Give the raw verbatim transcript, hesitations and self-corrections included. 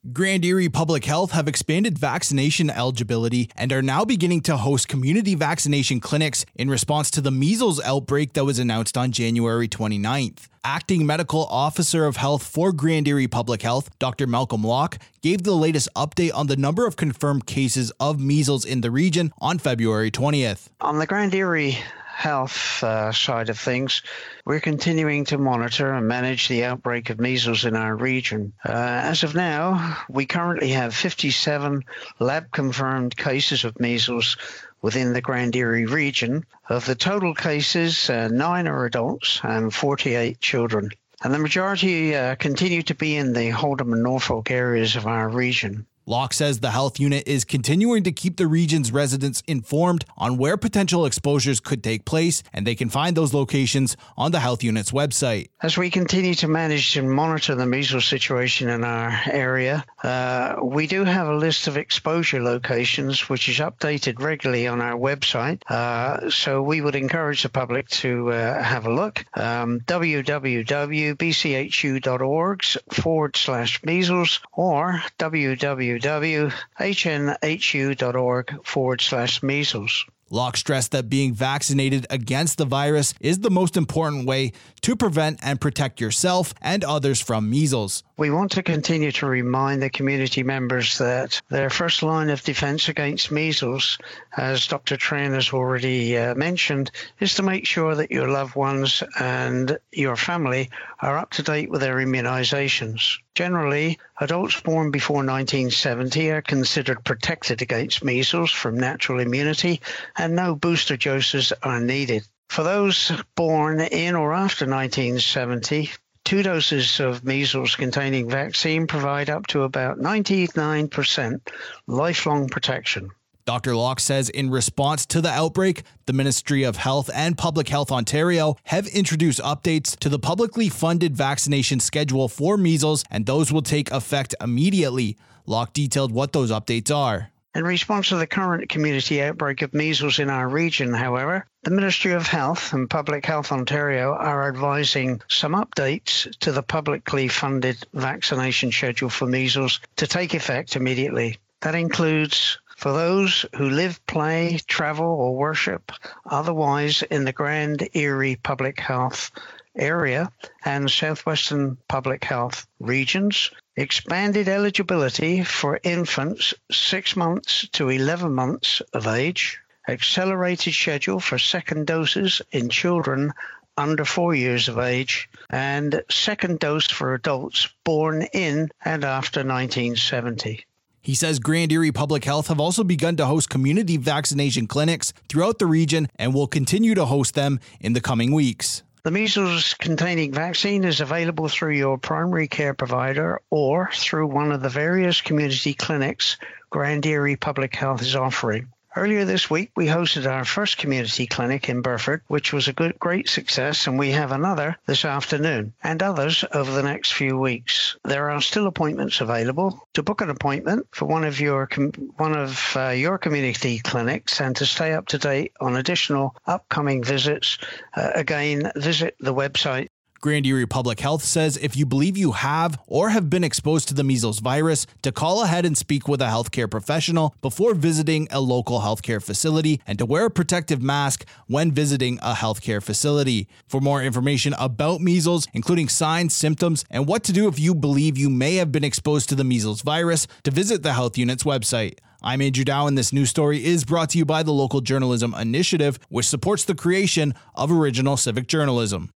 Grand Erie Public Health have expanded vaccination eligibility and are now beginning to host community vaccination clinics in response to the measles outbreak that was announced on January twenty-ninth. Acting Medical Officer of Health for Grand Erie Public Health, Doctor Malcolm Locke, gave the latest update on the number of confirmed cases of measles in the region on February twentieth. On the Grand Erie Health uh, side of things, we're continuing to monitor and manage the outbreak of measles in our region. Uh, as of now, we currently have fifty-seven lab-confirmed cases of measles within the Grand Erie region. Of the total cases, uh, nine are adults and forty-eight children. And the majority uh, continue to be in the Holdham and Norfolk areas of our region. Locke says the health unit is continuing to keep the region's residents informed on where potential exposures could take place, and they can find those locations on the health unit's website. As we continue to manage and monitor the measles situation in our area, uh, we do have a list of exposure locations which is updated regularly on our website. Uh, so we would encourage the public to uh, have a look. Um, www.bchu.org forward slash measles or www. www.hnhu.org forward slash measles. Locke stressed that being vaccinated against the virus is the most important way to prevent and protect yourself and others from measles. We want to continue to remind the community members that their first line of defense against measles, as Doctor Tran has already uh, mentioned, is to make sure that your loved ones and your family are up to date with their immunizations. Generally, adults born before nineteen seventy are considered protected against measles from natural immunity, and no booster doses are needed. For those born in or after nineteen seventy, two doses of measles-containing vaccine provide up to about ninety-nine percent lifelong protection. Doctor Locke says in response to the outbreak, the Ministry of Health and Public Health Ontario have introduced updates to the publicly funded vaccination schedule for measles, and those will take effect immediately. Locke detailed what those updates are. In response to the current community outbreak of measles in our region, however, the Ministry of Health and Public Health Ontario are advising some updates to the publicly funded vaccination schedule for measles to take effect immediately. That includes for those who live, play, travel, or worship otherwise in the Grand Erie Public Health area and Southwestern Public Health regions, expanded eligibility for infants six months to eleven months of age, accelerated schedule for second doses in children under four years of age, and second dose for adults born in and after nineteen seventy. He says Grand Erie Public Health have also begun to host community vaccination clinics throughout the region and will continue to host them in the coming weeks. The measles-containing vaccine is available through your primary care provider or through one of the various community clinics Grand Erie Public Health is offering. Earlier this week, we hosted our first community clinic in Burford, which was a good, great success, and we have another this afternoon and others over the next few weeks. There are still appointments available. To book an appointment for one of your one of uh, your community clinics and to stay up to date on additional upcoming visits, uh, again, visit the website. Grand Erie Public Health says if you believe you have or have been exposed to the measles virus, to call ahead and speak with a healthcare professional before visiting a local healthcare facility and to wear a protective mask when visiting a healthcare facility. For more information about measles, including signs, symptoms, and what to do if you believe you may have been exposed to the measles virus, to visit the health unit's website. I'm Andrew Dow, and this news story is brought to you by the Local Journalism Initiative, which supports the creation of original civic journalism.